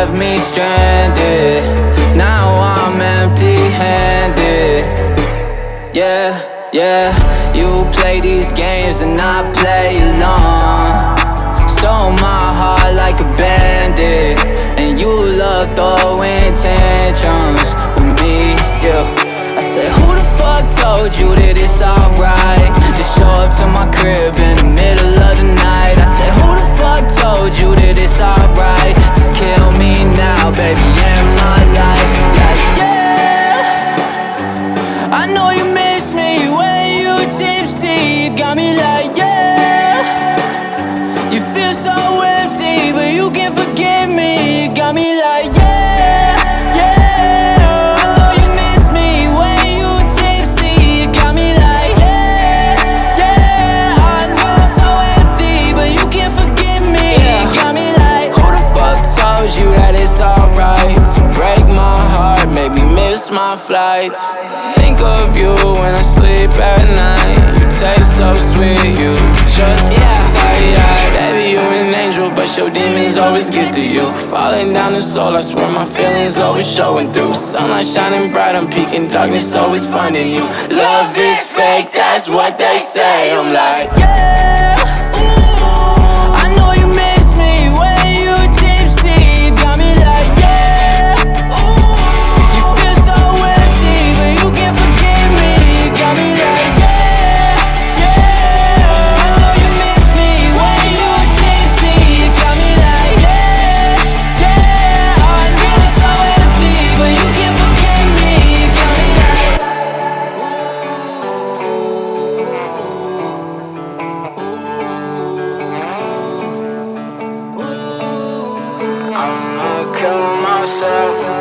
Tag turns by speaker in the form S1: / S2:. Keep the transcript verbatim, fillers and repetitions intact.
S1: left me stranded. Now I'm empty-handed. Yeah, yeah. You play these games and I play along. Stole my heart like a bandit, and you love throwing tantrums with me, yeah. I said, who the fuck told you that it's alright to show up to my crib in the middle of the night? I said, who the fuck told you that it's alright? Just kill me now, baby, in my life. Like, yeah, I know you miss me when you tipsy. You got me like, yeah, you feel so empty, but you can't forgive me. You got me like, yeah, yeah. I know you miss me when you tipsy. You got me like, yeah, yeah. I feel so empty, but you can't forgive me. You got me like, who the fuck told you that it's alright to break my heart, make me miss my flights? Think of you when I sleep at night. You taste so sweet, you just yeah, tight-eyed. Baby, you an angel, but your demons always get to you. Falling down the soul, I swear my feelings always showing through. Sunlight shining bright, I'm peeking, darkness always finding you. Love is fake, that's what they say. I'm like, yeah, ooh, I know you miss me when you tipsy. You got me like, yeah, ooh, you feel so empty, but you can't forgive me. You got me like, yeah, yeah. I know you miss me when you tipsy. You got me like, yeah, yeah. I'm feeling so empty, but you can't forgive me. You got me like, I'ma kill myself.